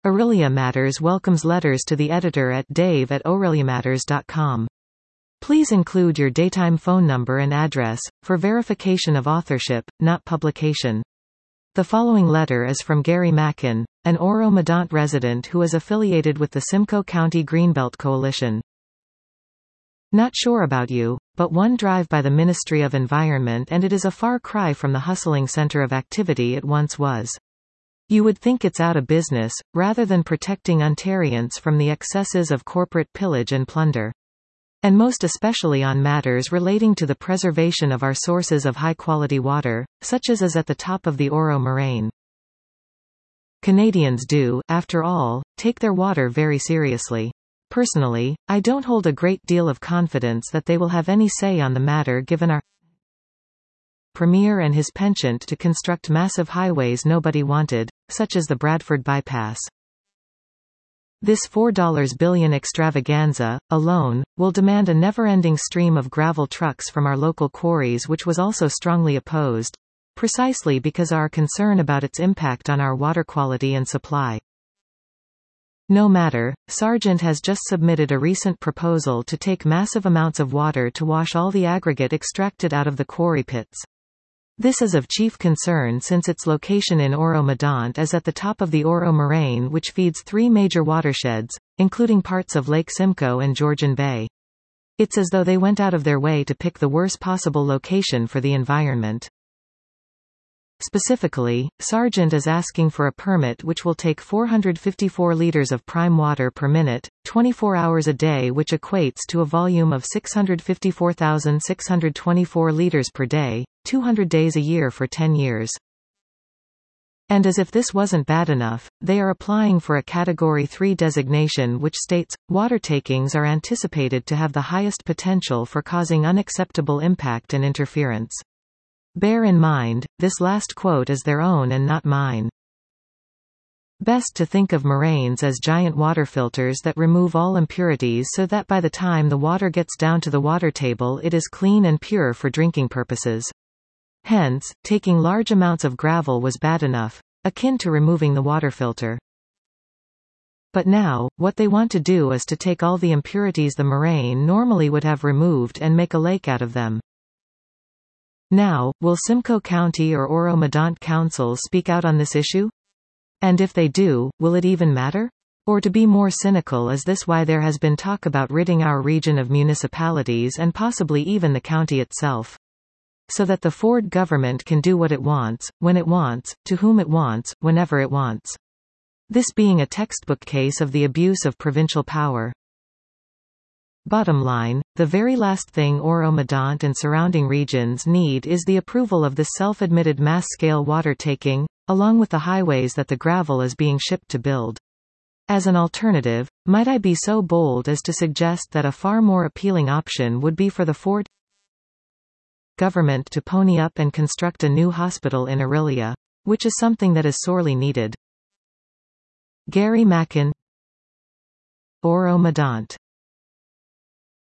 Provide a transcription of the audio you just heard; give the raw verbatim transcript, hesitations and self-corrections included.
Aurelia Matters welcomes letters to the editor at dave at aureliamatters dot com. Please include your daytime phone number and address, for verification of authorship, not publication. The following letter is from Gary Mackin, an Oro-Medonte resident who is affiliated with the Simcoe County Greenbelt Coalition. Not sure about you, but one drive by the Ministry of Environment and it is a far cry from the hustling center of activity it once was. You would think it's out of business, rather than protecting Ontarians from the excesses of corporate pillage and plunder. And most especially on matters relating to the preservation of our sources of high-quality water, such as is at the top of the Oro Moraine. Canadians do, after all, take their water very seriously. Personally, I don't hold a great deal of confidence that they will have any say on the matter given our Premier and his penchant to construct massive highways nobody wanted, such as the Bradford Bypass. This four billion dollars extravaganza, alone, will demand a never-ending stream of gravel trucks from our local quarries, which was also strongly opposed, precisely because of our concern about its impact on our water quality and supply. No matter, Sargent has just submitted a recent proposal to take massive amounts of water to wash all the aggregate extracted out of the quarry pits. This is of chief concern since its location in Oro-Medonte is at the top of the Oro Moraine, which feeds three major watersheds, including parts of Lake Simcoe and Georgian Bay. It's as though they went out of their way to pick the worst possible location for the environment. Specifically, Sargent is asking for a permit which will take four hundred fifty-four liters of prime water per minute, twenty-four hours a day, which equates to a volume of six hundred fifty-four thousand six hundred twenty-four liters per day, two hundred days a year for ten years. And as if this wasn't bad enough, they are applying for a Category three designation which states, water takings are anticipated to have the highest potential for causing unacceptable impact and interference. Bear in mind, this last quote is their own and not mine. Best to think of moraines as giant water filters that remove all impurities so that by the time the water gets down to the water table it is clean and pure for drinking purposes. Hence, taking large amounts of gravel was bad enough, akin to removing the water filter. But now, what they want to do is to take all the impurities the moraine normally would have removed and make a lake out of them. Now, will Simcoe County or Oro-Medonte Council speak out on this issue? And if they do, will it even matter? Or to be more cynical, is this why there has been talk about ridding our region of municipalities and possibly even the county itself? So that the Ford government can do what it wants, when it wants, to whom it wants, whenever it wants. This being a textbook case of the abuse of provincial power. Bottom line, the very last thing Oro-Medonte and surrounding regions need is the approval of this self-admitted mass-scale water taking, along with the highways that the gravel is being shipped to build. As an alternative, might I be so bold as to suggest that a far more appealing option would be for the Ford government to pony up and construct a new hospital in Aurelia, which is something that is sorely needed. Gary Mackin, Oro-Medonte.